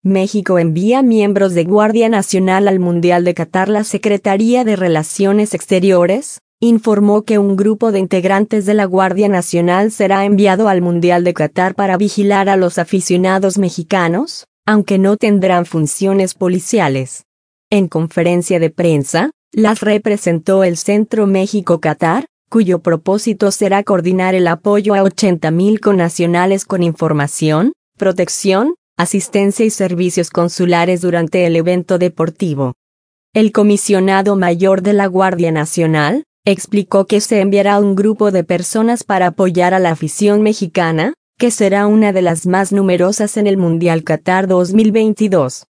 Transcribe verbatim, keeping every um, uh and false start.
México envía miembros de Guardia Nacional al Mundial de Qatar. La Secretaría de Relaciones Exteriores informó que un grupo de integrantes de la Guardia Nacional será enviado al Mundial de Qatar para vigilar a los aficionados mexicanos, aunque no tendrán funciones policiales. En conferencia de prensa, las representó el Centro México-Qatar, cuyo propósito será coordinar el apoyo a ochenta mil connacionales con información, protección, asistencia y servicios consulares durante el evento deportivo. El comisionado mayor de la Guardia Nacional explicó que se enviará un grupo de personas para apoyar a la afición mexicana, que será una de las más numerosas en el Mundial Qatar dos mil veintidós.